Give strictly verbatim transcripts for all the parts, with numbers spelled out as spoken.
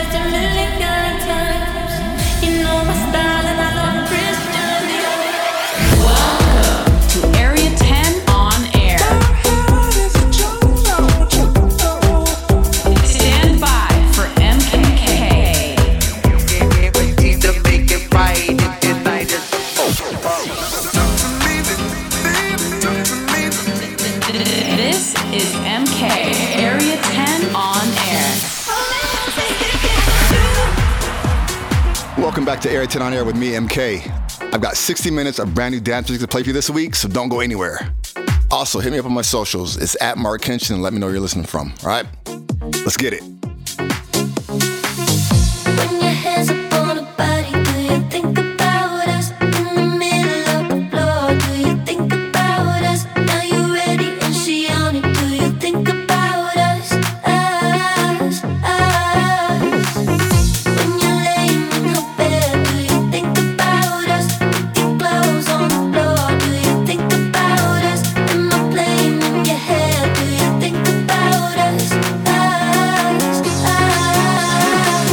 Welcome back to Area ten on Air with me, M K. I've got sixty minutes of brand new dance music to play for you this week, so don't go anywhere. Also, hit me up on my socials. It's at Mark Kenshin and let me know where you're listening from, all right? Let's get it. When your hands up on a body, do you think about us? In the middle of the floor, do you think about us? Now you ready and she on it, do you think about us? Us, us. When you're laying in her bed, do you think about us? Your clothes on the floor, do you think about us? Am I playing in your head, do you think about us? Us, us.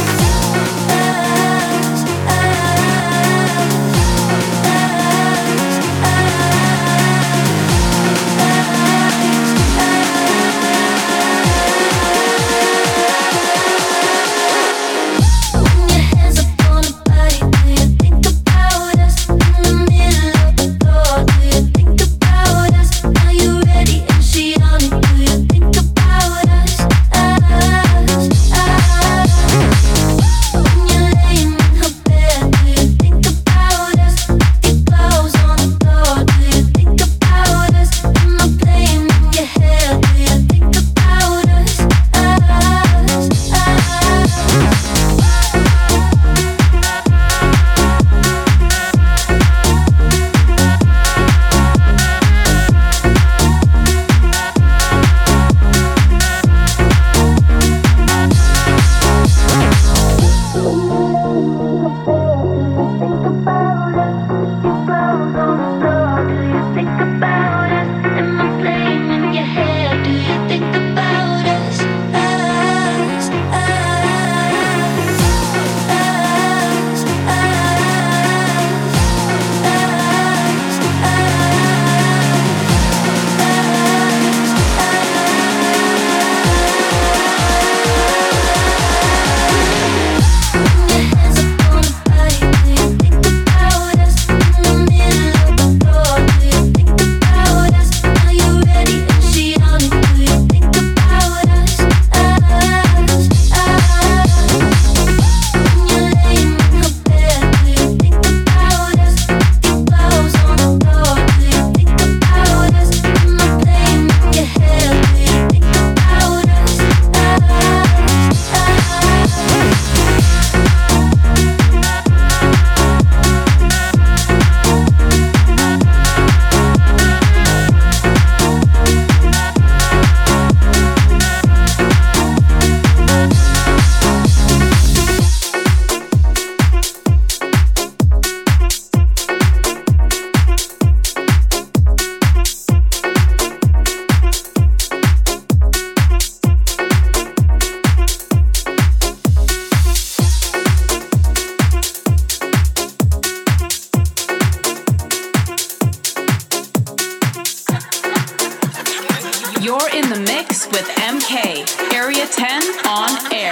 You're in the mix with M K, Area ten on air.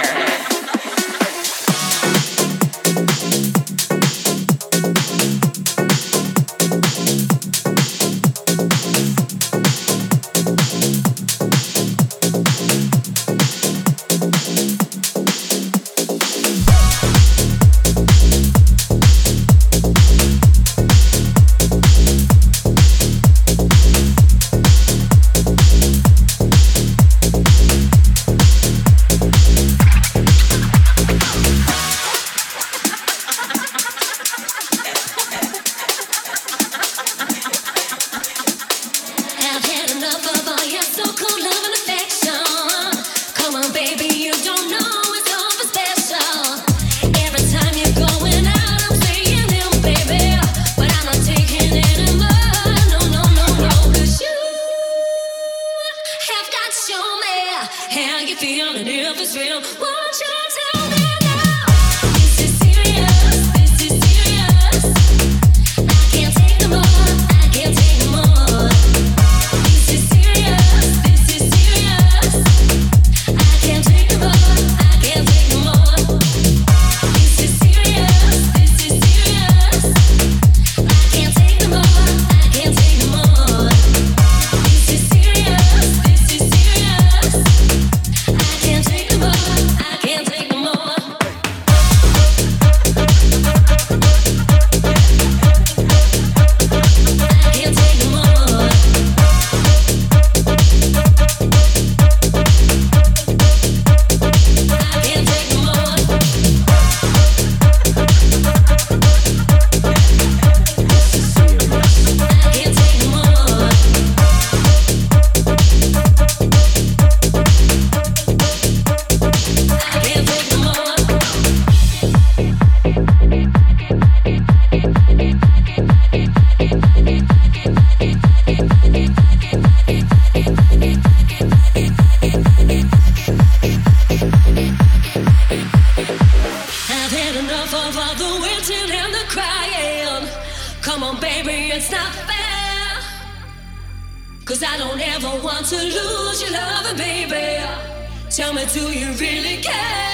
How you feeling if it's real? Won't you tell me now? it's not fair. Cause I don't ever want to lose your love, baby. Tell me, do you really care?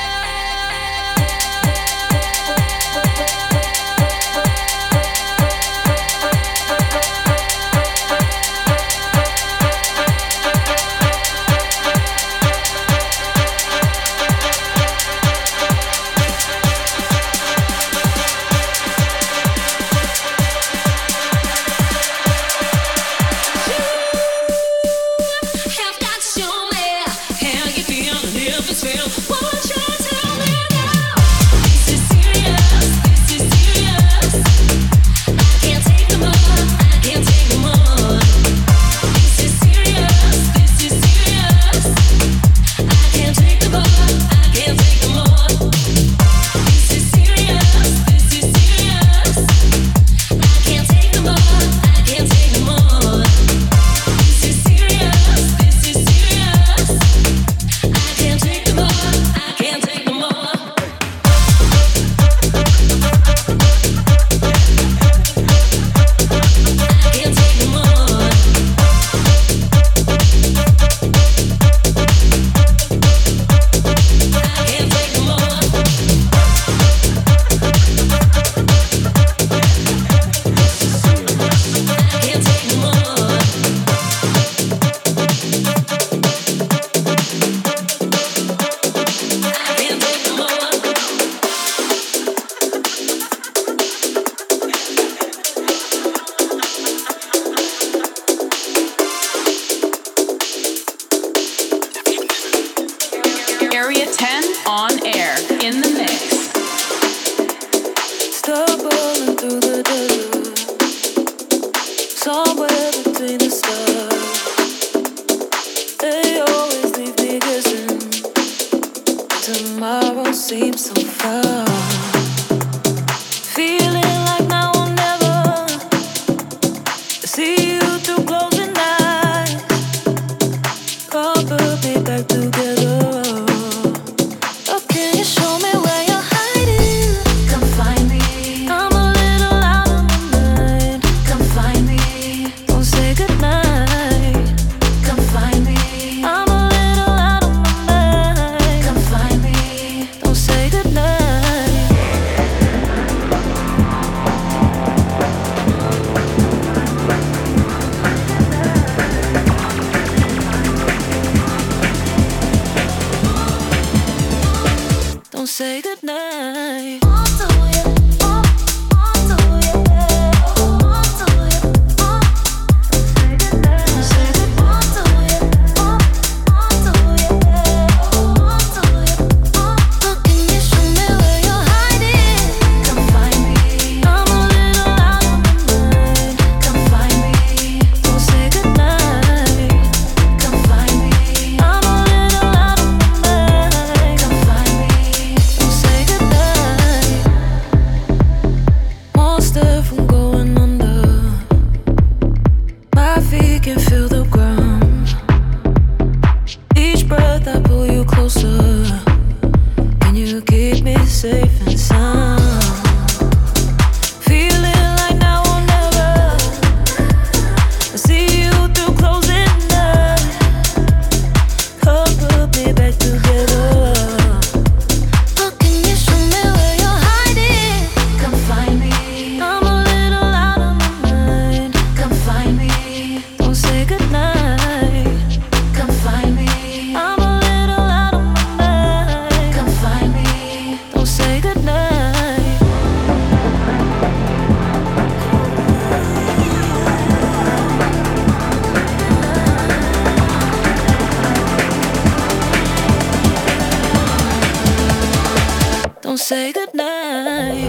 Say goodnight.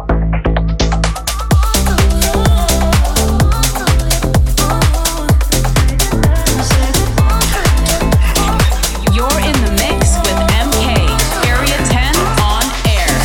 You're in the mix with M K, Area ten on air.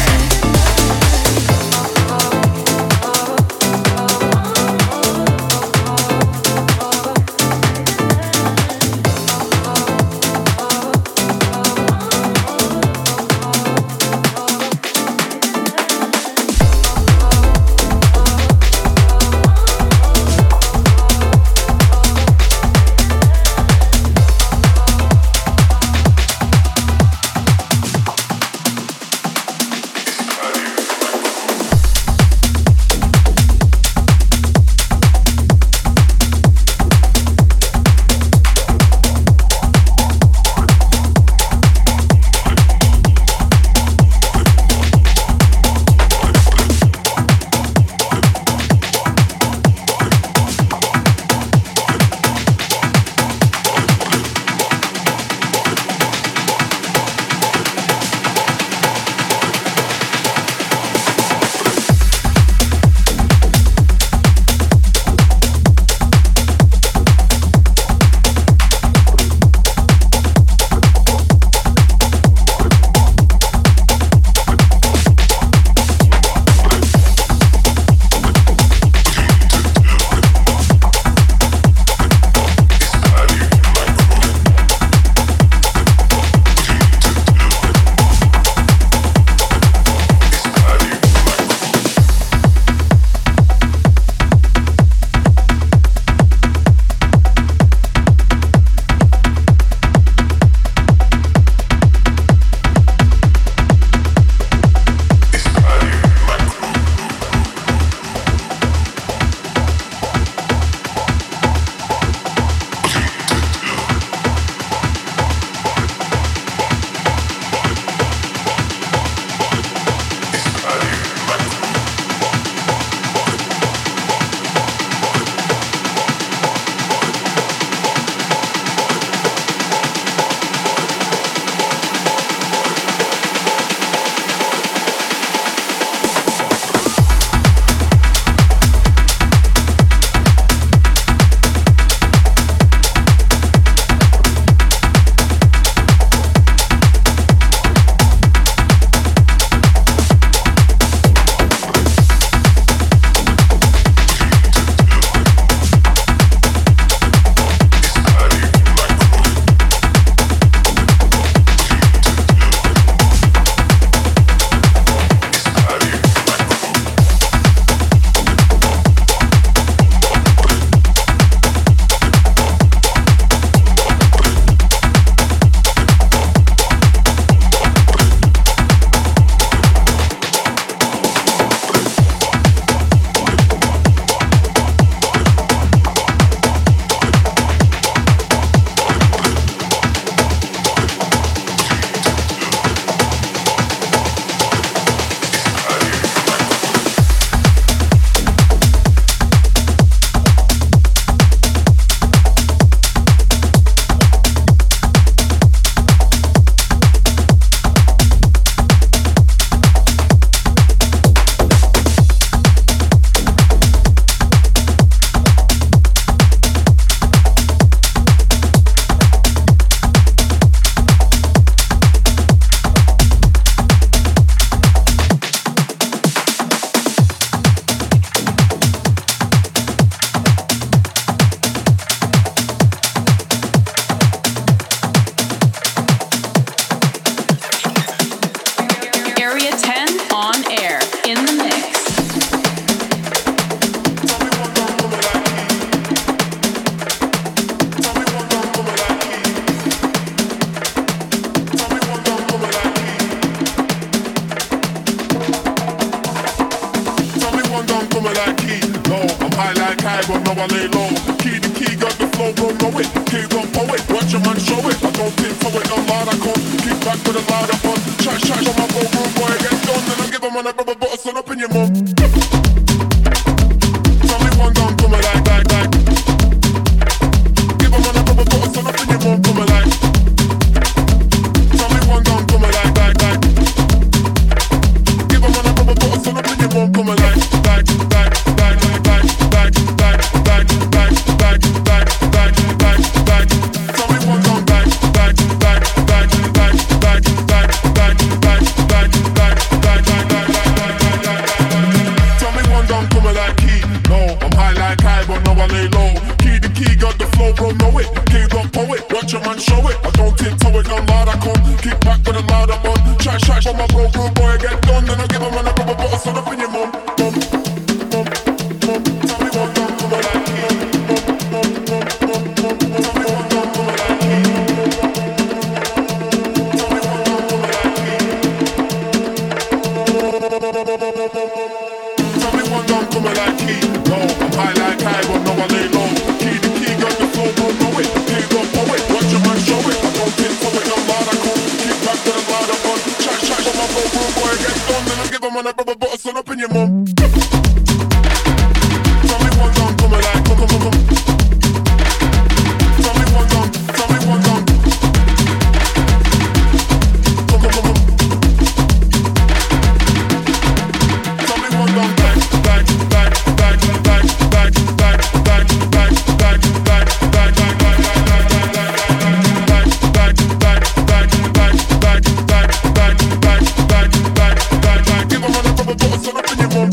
but now I lay low. Key to key, got the flow, bro, know it. Key don't poet, watch your man show it. I don't think for it, no loud, I come. Kick back with a louder fun. Chat, chat, on my bro, rude boy, get done. Then I give him a rubber butter, son up in your mum. Tell me one down, come like, like, like. Give him a rubber butter, son up in your mum, come like. Tell me one down, come like, like, like. Give him a rubber butter, son up in your mum, come like, like, like, like, like, like, like, like, like, like, like, like, like, like, like. Tell me one down, like, like, like, like, like, like, like, like, like, like, like, like, like, like. Tell me one down, come like key. No, I'm high like high, but now I lay low. Key to key, got the flow, bro, know it. Key don't poet, watch your man show it. I don't tiptoe it, I'm loud, I come. Kick back with a louder bun. Try, try, for my bro, rude boy, get done. Then I give him a rubber butter, son up in your mum. Mum, mum, mum. Tell me one down, come like key. Mum, mum, mum, mum, mum. Tell me one down, come like key. Tell me one down, come like key. Tell me one down, come like key. No, I'm high like high, but now I lay low. Key to key, got the flow, bro, know it. Key don't poet, watch your man show it. I don't think for it, I'm loud, I come. Kick back with a louder fun. Try, try, for my bro, rude boy, get done. Then I give him a rubber butter, son up in your mum. Tell me one down, come like, come, come, come, come. Tell me one down, tell me one down. Come, come, come, come. Tell me one down, back, back, back, back, back, back, back, back, back, back, back, back, back, give him a rubber butter, son up in your mum.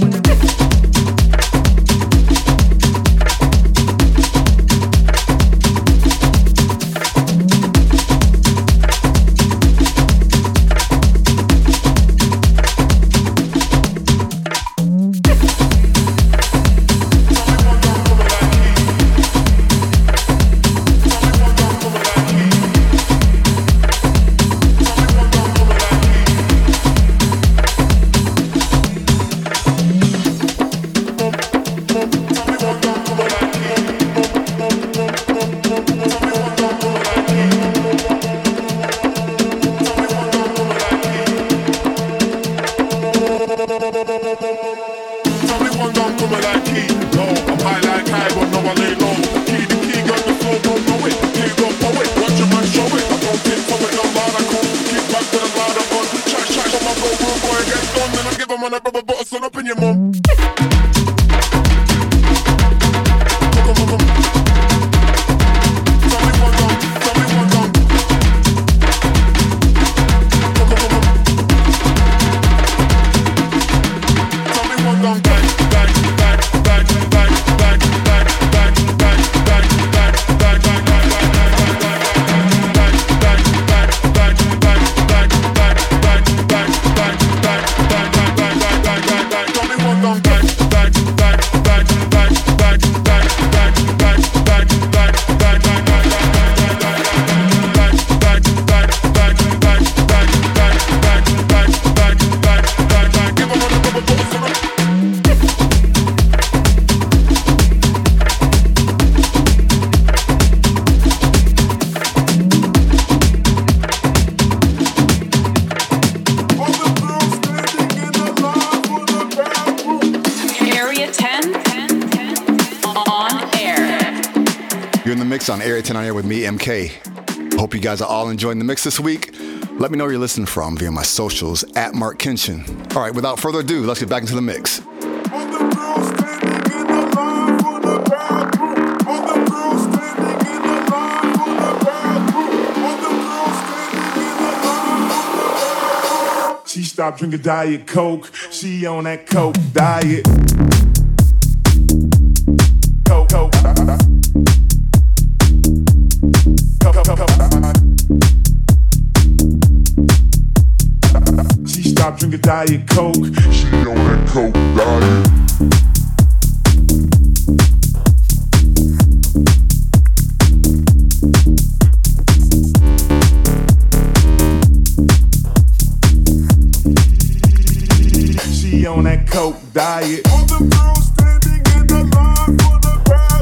Tell me one down, come like key. No, I'm high like high, but now I lay low. Key to key, got the flow, bro, know it. Key don't poet, watch your man show it. I don't think for it, I'm loud, I come. Kick back with a louder fun. Try, try, for my bro, rude boy, get done. Then I give him a rubber butter, son up in your mum. Come, come, come, come. Tell me one down, tell me one down. Come, come, come, come. Tell me one down, back, back, back, back, back, back, back, back, back, back, back, back, back, Mix on Area ten on Air with me, M K. Hope you guys are all enjoying the mix this week. Let me know where you're listening from via my socials at Mark Kenshin. All right, without further ado, let's get back into the mix. She stopped drinking Diet Coke. She on that Coke diet. Coke, Coke. She stopped drinking Diet Coke. She on that Coke diet. She on that Coke diet. All the girls standing in the line for the ride.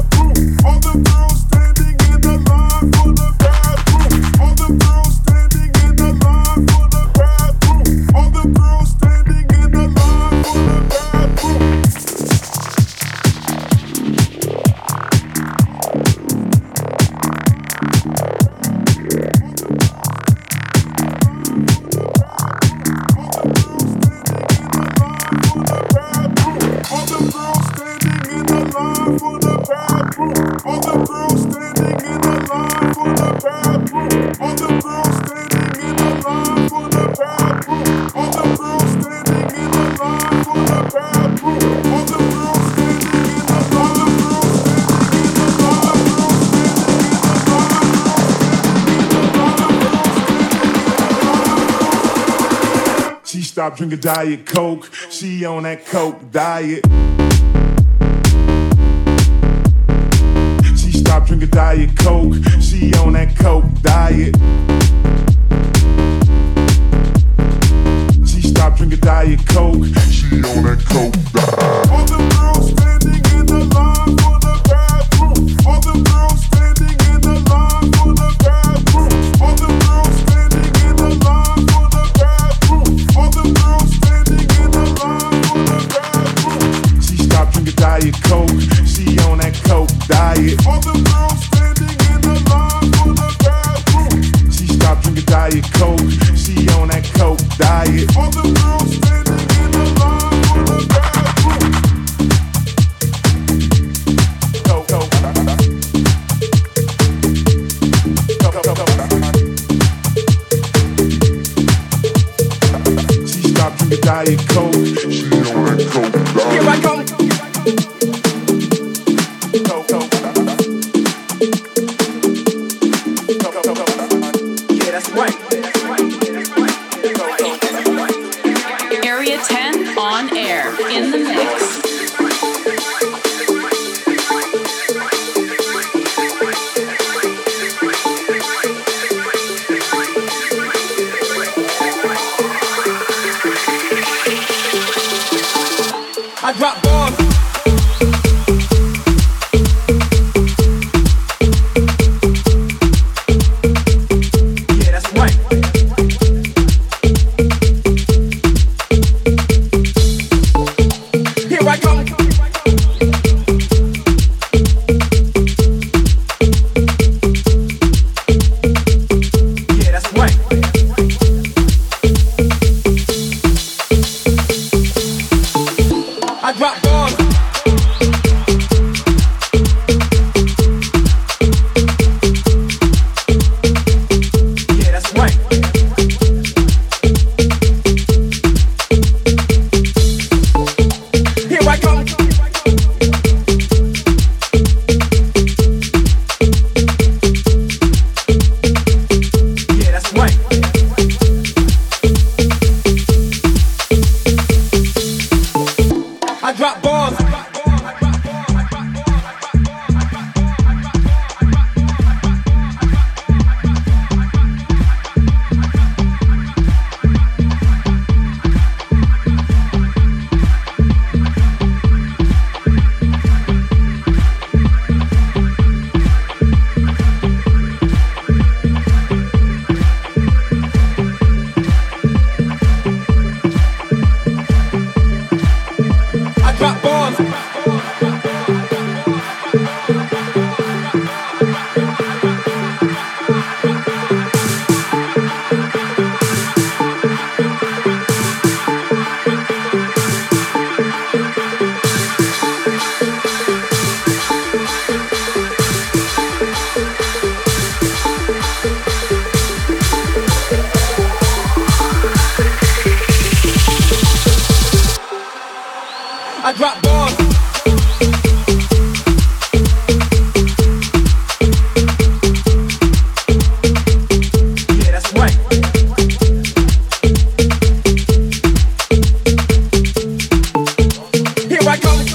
stopped drinking Diet Coke. She on that Coke diet. She stopped drinking Diet Coke. She on that Coke diet. She stopped drinking Diet Coke. She on that Coke diet. All the girls standing in the line for the bathroom. All the girls standing in the line for the bathroom. All the girls standing in the line for the bathroom. All the girls standing in the line for the bathroom. She stopped drinking Diet Coke. She on that Coke diet. All the girls standing in the line for the bathroom. She stopped drinking Diet Coke. She on that Coke diet. All the girls standing in the line for the bathroom. Coke, Coke, Coke, Coke, Coke. She stopped drinking Diet Coke. She on that Coke diet. Here I come. Coke, Coke, Coke, Coke, Coke. Yeah, that's right. Area ten on air in the mix. I drop bombs. Yeah, that's right. Here I come. Yeah, that's right. I drop bombs. Yeah, that's right. Here I come. Yeah, that's right. I drop bombs. I drop bombs. I drop bombs. Yeah, that's right. Here I come.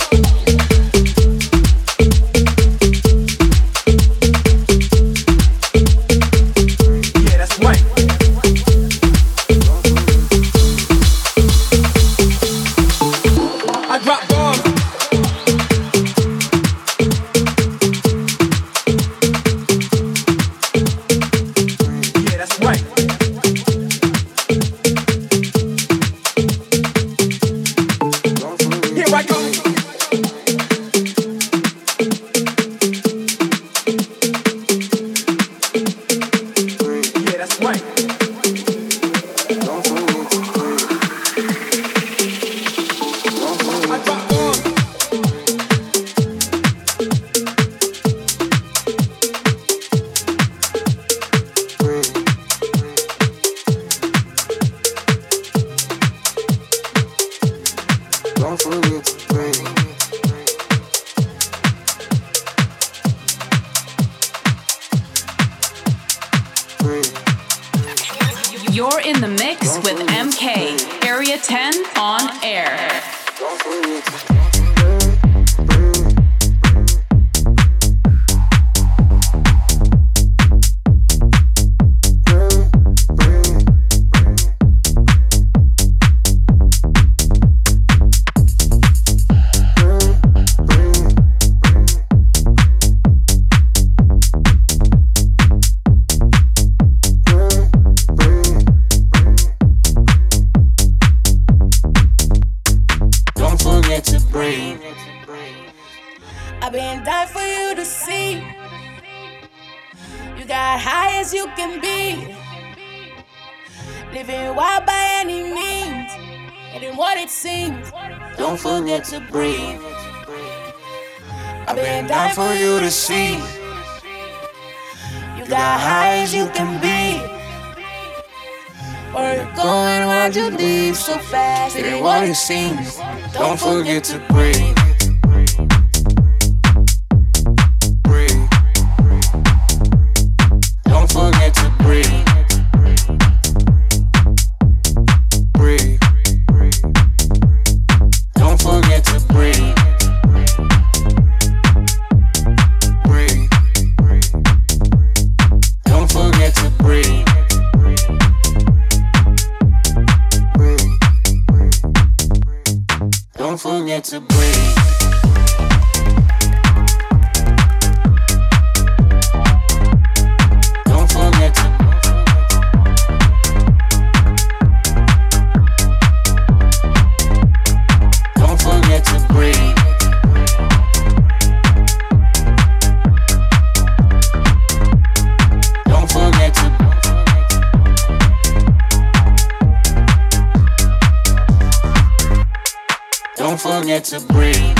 Yeah, that's right. I drop bombs. Yeah, that's right. Here I come. Yeah, that's right. I drop bombs. You're in the mix with M K, Area ten on air. I've been dying for you to see. You got high as you can be. Living wild by any means. It ain't what it seems. Don't forget to breathe. I've been dying for you to see. You got high as you can be. Where you going, why'd you leave so fast? It ain't what it seems. Don't forget to breathe. Breathe. Don't forget to breathe. Breathe. Don't forget to breathe. Breathe. Don't forget to breathe. Don't forget to breathe. Don't forget to. Don't forget to breathe. Don't forget to. Don't forget to breathe.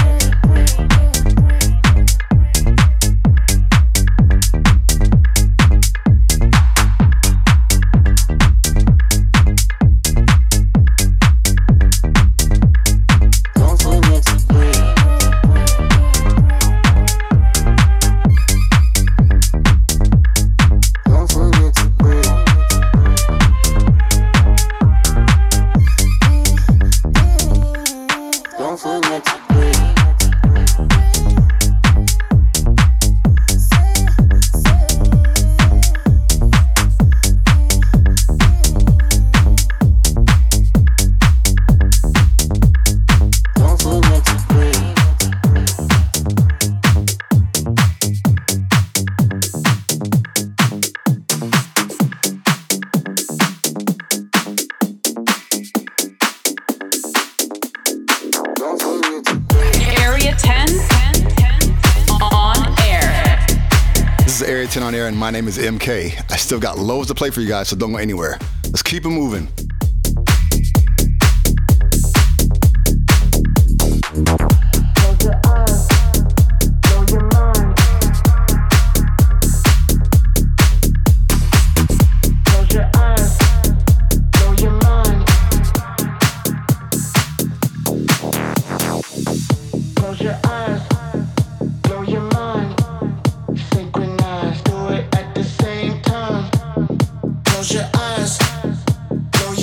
Don't forget to breathe. Don't forget to breathe. Don't forget to breathe. Don't forget to breathe. Don't forget to breathe. Area ten on air. This is Area ten on air, and my name is M K. I still got loads to play for you guys, so don't go anywhere. Let's keep it moving. Close your eyes, blow your mind. Close your eyes, blow your mind. Close your eyes, blow your mind. Synchronize, do it at the same time. Close your eyes, blow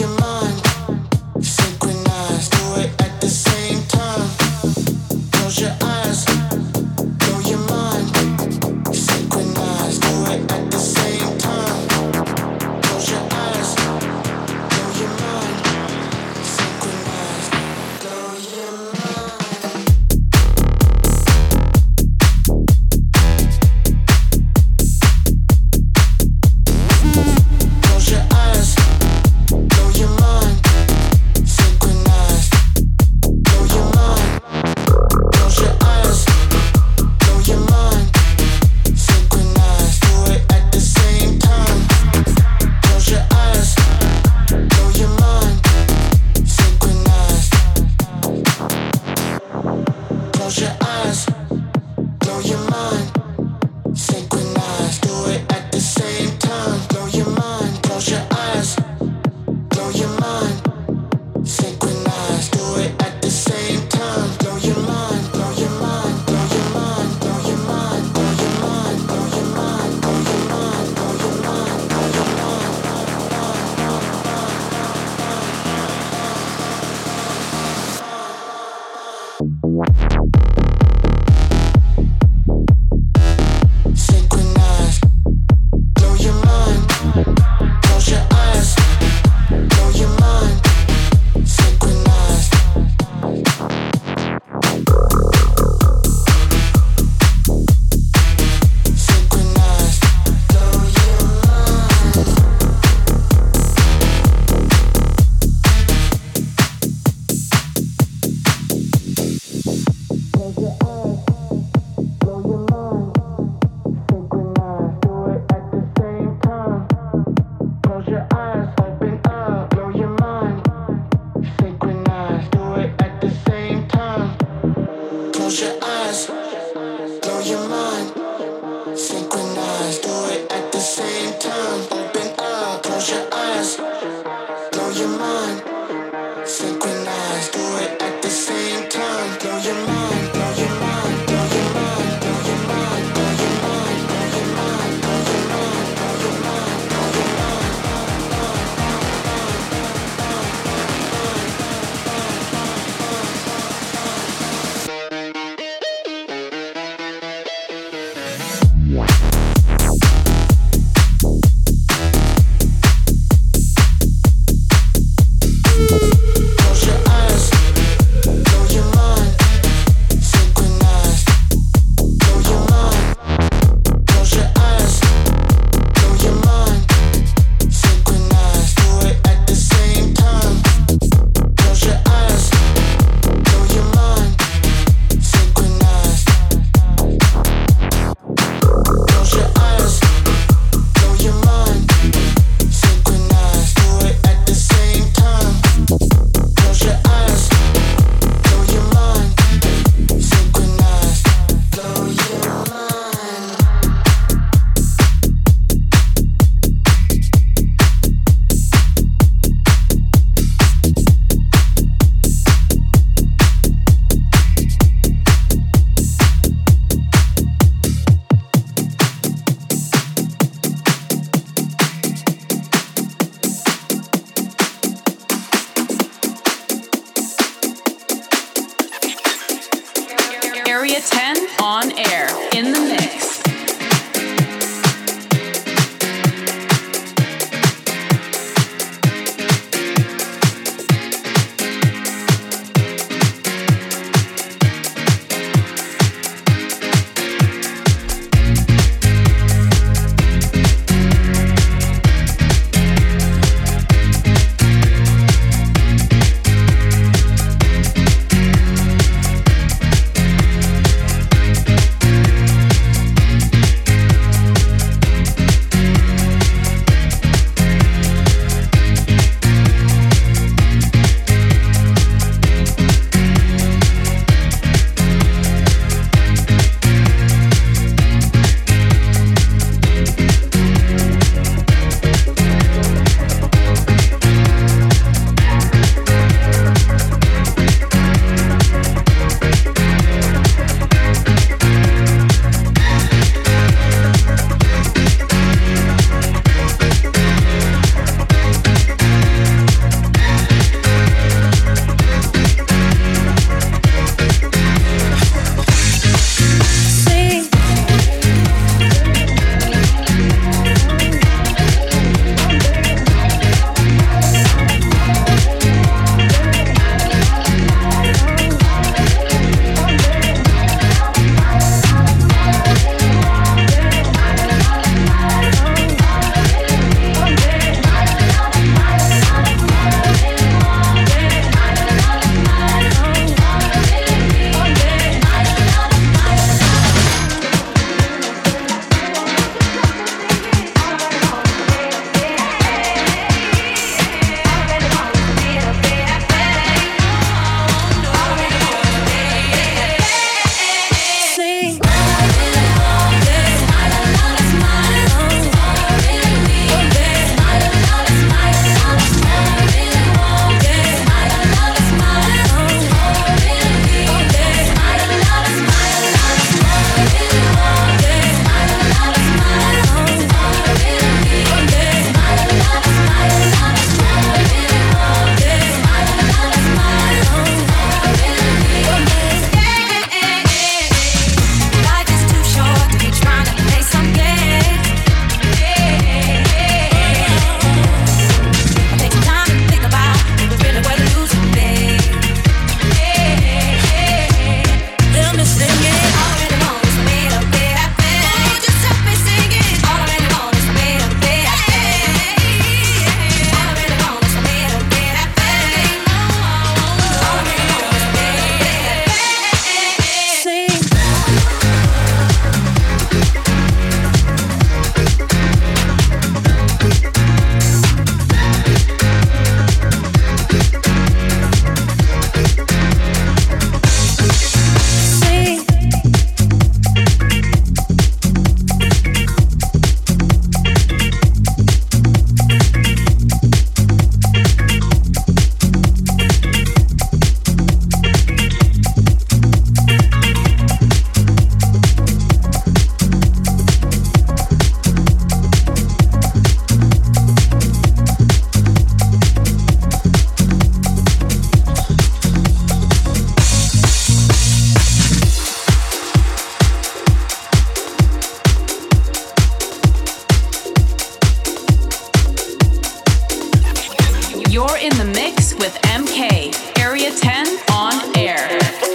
You're in the mix with M K, Area ten on air.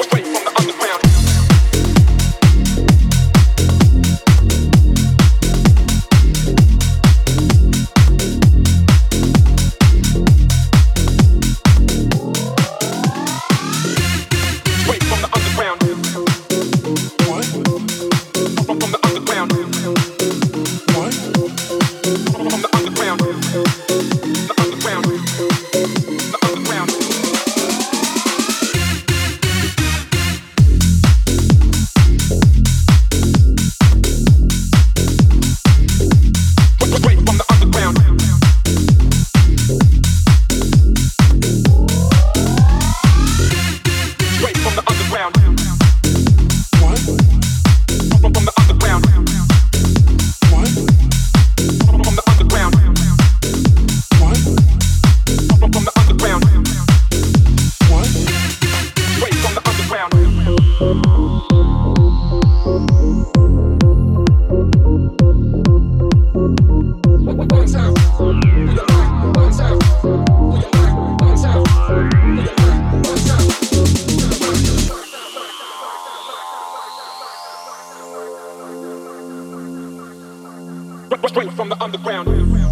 Straight from the underground.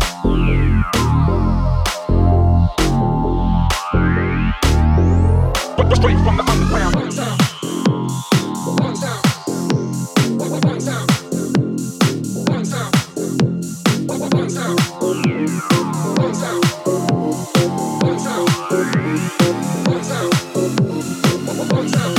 Straight from the underground. One sound. One sound. One sound. One sound. One sound. One sound. One sound. One sound. One sound.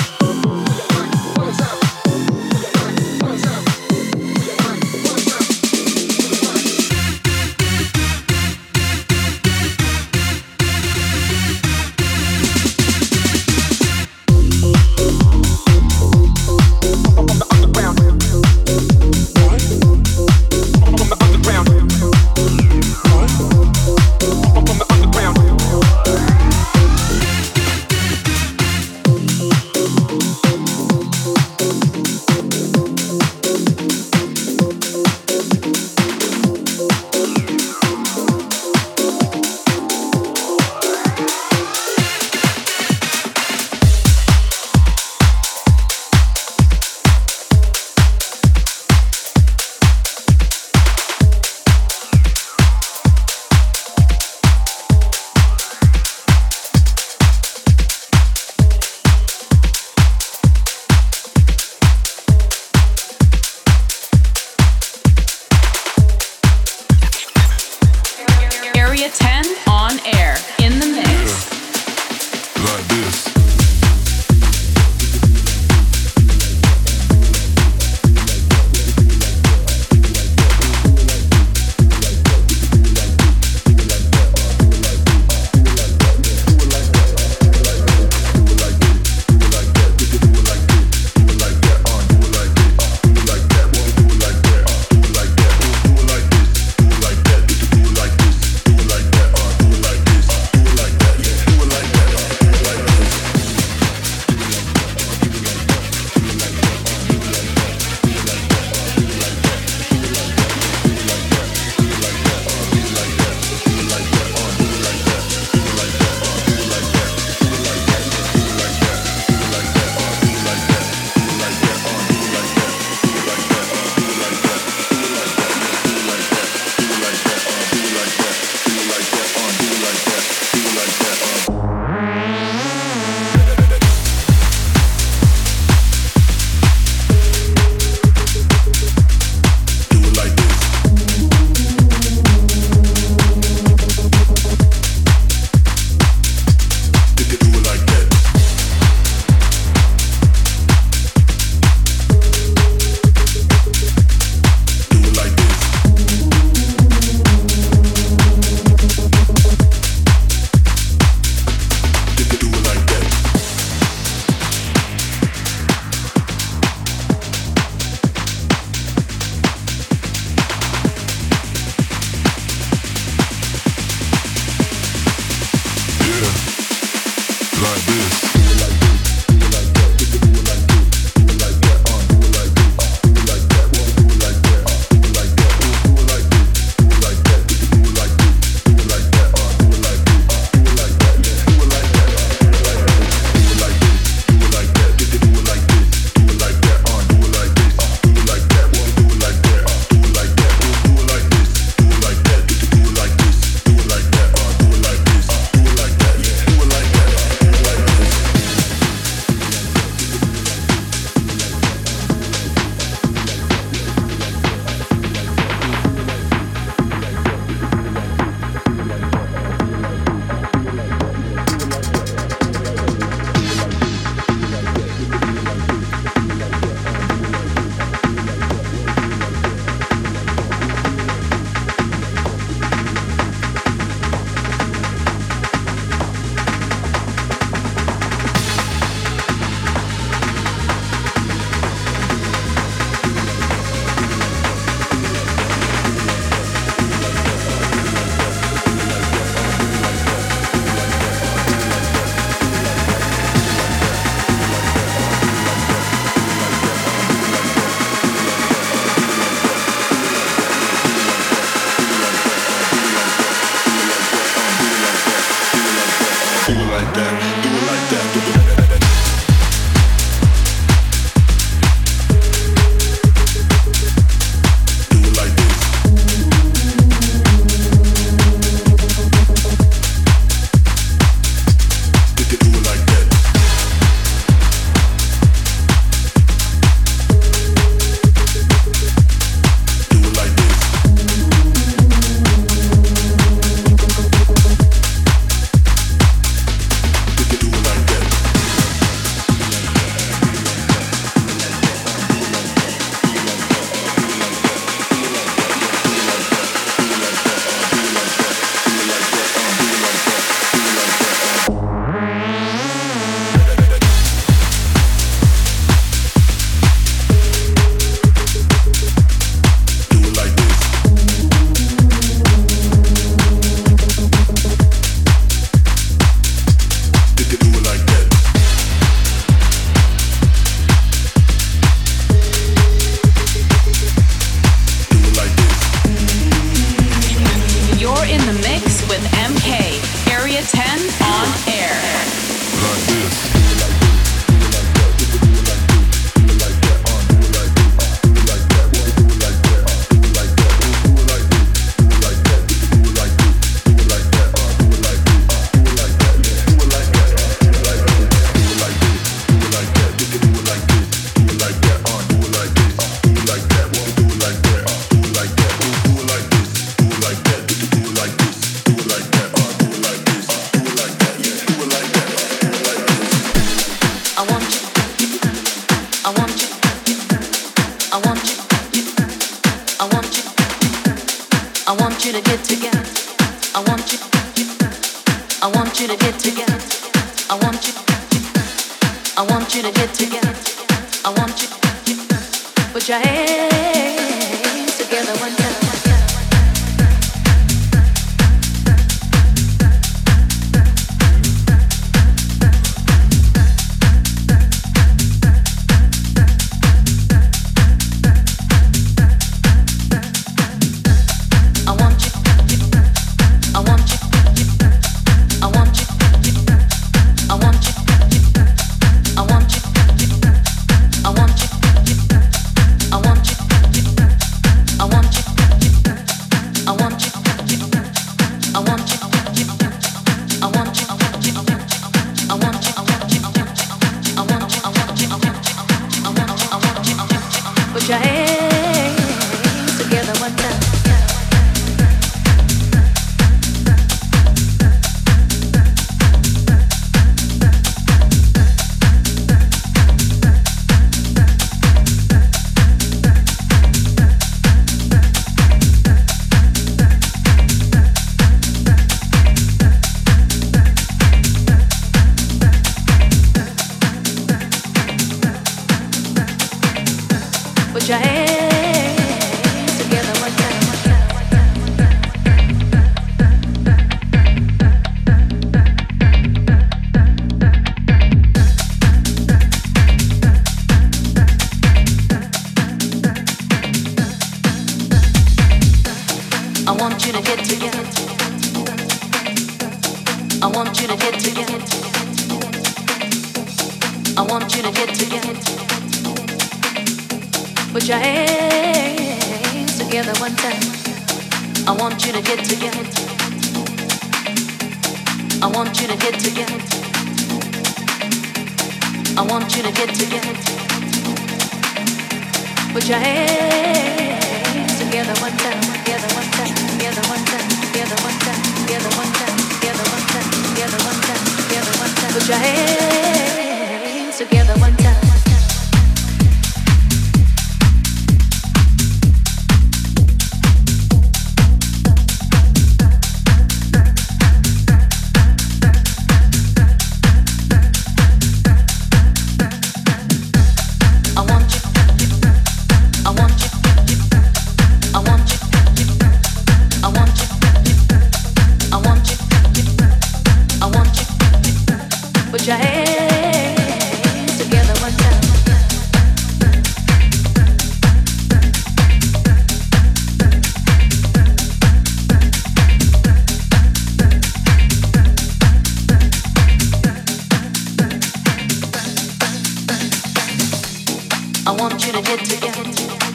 want you to get together.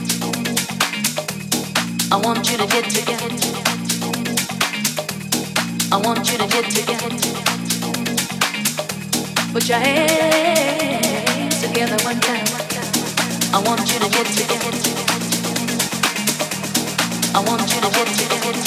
I want you to get together. I want you to get together. Put your hands together one time. I want you to get together. I want you to get together.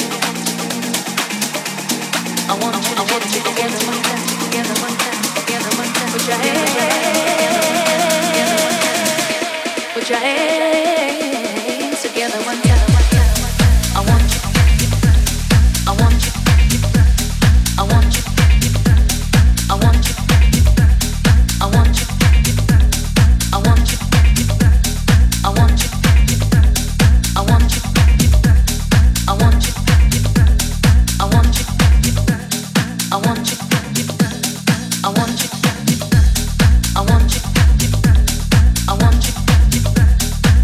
I want you to get together one time. Together one time. Together one time. Put your hands together one time. Put your hands together one time. I want you. I want you. I want you. I want you. I want you. I want you. I want you. I want you. I want you. I want you. I want you. I want you. I want you. I want you. I want you.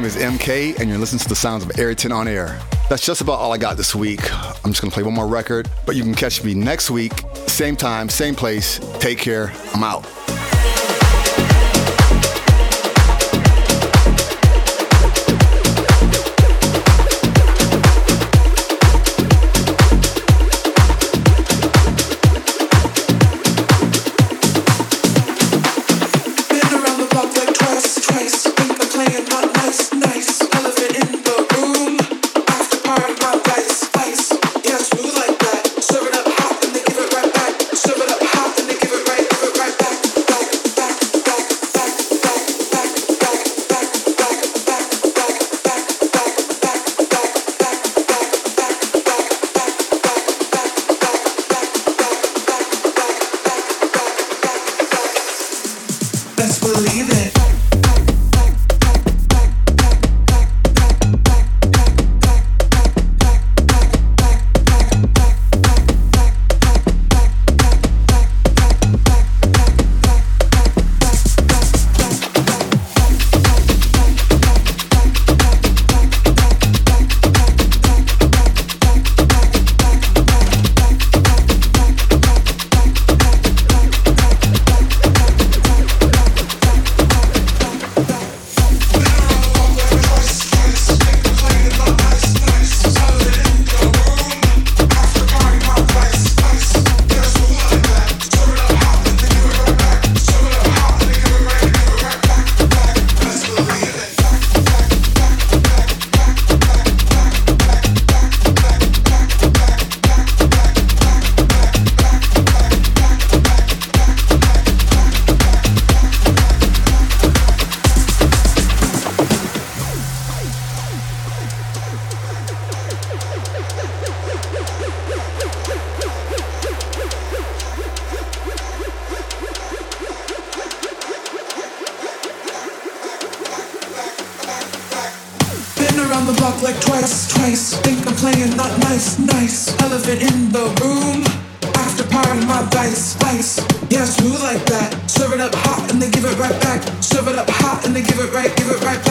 name is M K, and you're listening to the sounds of Area ten on air. That's just about all I got this week. I'm just gonna play one more record, but you can catch me next week, same time, same place. Take care. I'm out. Like twice, twice. Think I'm playing not nice, nice. Elephant in the room. After party, my vice, vice. Yeah, smooth like that. Serve it up hot and they give it right back. Serve it up hot and they give it right, give it right back.